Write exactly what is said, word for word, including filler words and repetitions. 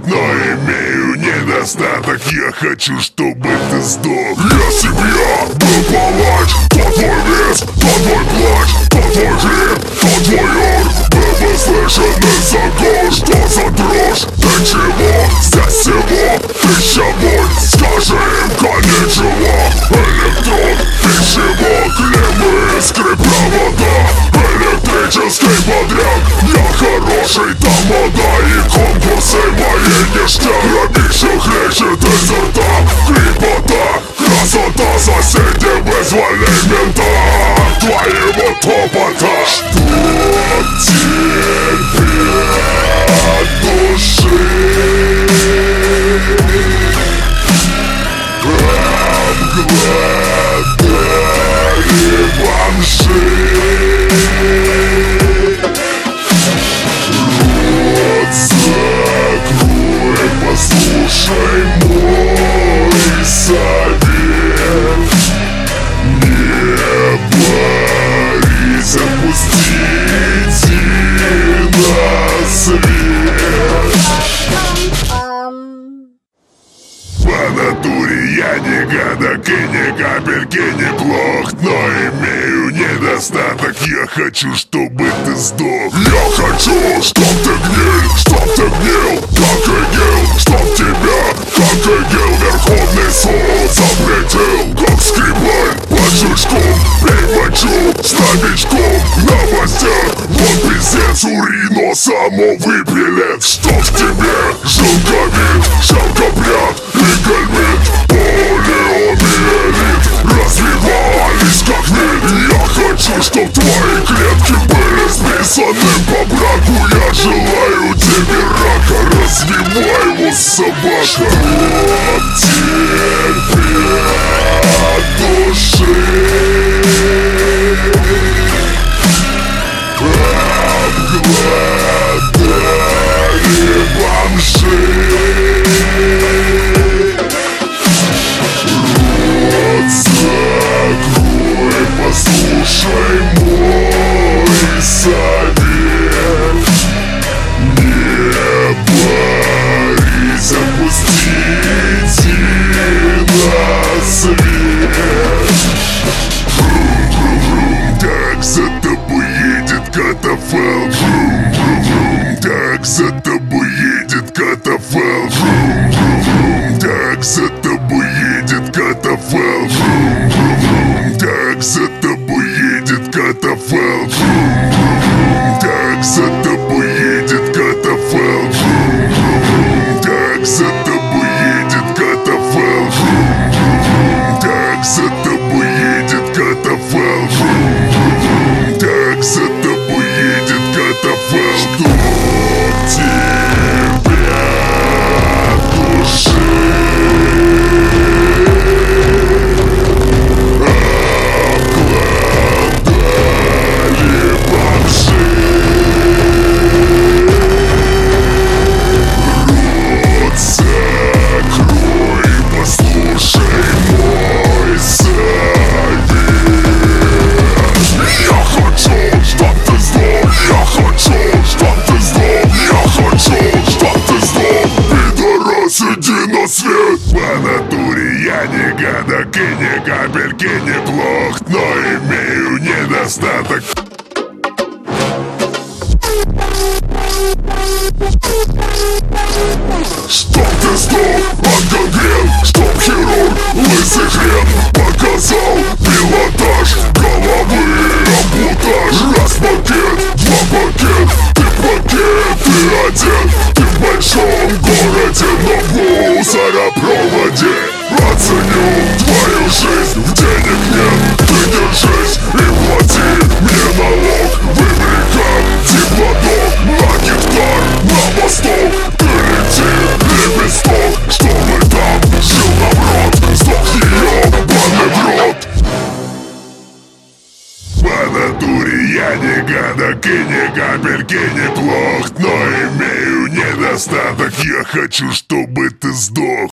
но имею недостаток. Я хочу, чтобы ты сдох. Если б я был палач, то твой вес, то твой плач, то твой гриб, то твой ор был бы слышен из-за гор. Что за дрожь? Ты чего? Здесь всего тысяча вольт. Скажи им конечего. Электрон, пищевод, клеммы, искры, провода, электрический подряд. Я хороший тамада, и конкурсы мои ништяк. Грабищу хлещет изо рта, крепота, красота, соседи вызвали мента от твоего топота. Что тебе от души? Обгладали бомжи. Рот закрой, послушай мой совет. Не борись, отпустите на свет. По натуре я не гадок и ни капельки не плох, но имею недостаток. Я хочу, чтобы ты сдох. Я хочу, чтоб ты гнил, чтоб ты гнил, как игел, чтоб тебя, как игел, Верховный суд запретил. Как скрипаль под жучком, пей мочу с новичком. В новостях вот пиздец, урино само выпилет. Чтоб в тебе жил ковид, шелкопряд и гальмит, полиомиелит развивались как вид. Я хочу, чтоб твои клетки были списаны по браку. Я желаю тебе рака, развивай его, собака. Чтоб тебе от души обгладали бомжи. Рот закрой, послушай мой совет. Не борись, отпустите на свет. Врум-врум-врум, так за тобой едет катафалк. Врум-врум-врум, так за тобой едет катафалк. Врум-врум-врум, так за тобой едет катафалк. Врум-врум-врум, так за тобой едет катафалк. Врум-врум-врум, так за тобой едет катафалк. Врум-врум-врум, так за тобой едет катафалк. Врум-врум-врум, так за тобой едет катафалк. Врум-врум-врум, так за тобой едет катафалк. Чтоб тебя от души обгладали бомжи. Рот закрой, послушай мой совет. Я хочу, чтоб ты сдох. Я хочу, чтоб ты сдох. Я хочу, чтоб ты сдох. Пидорас, иди на свет. По натуре я не гадок и ни капельки не плох, но имею недостаток. Чтоб ты сдох под гангрен, чтоб хирург лысый хрен показал пилотаж головы, ампутаж. Раз пакет, два пакет, ты пакет, ты одет. Ты в большом городе, но в мусоропроводе. Оценю твою жизнь, в денег нет. Ты держись и плати мне налог. Выбери как теплодок на гектар, на восток. Ты лети, лепесток, чтобы там жил народ. Сдохни, ёбаный в рот. По натуре я не гадок и ни капельки не плох, но имею недостаток. Я хочу, чтобы ты сдох.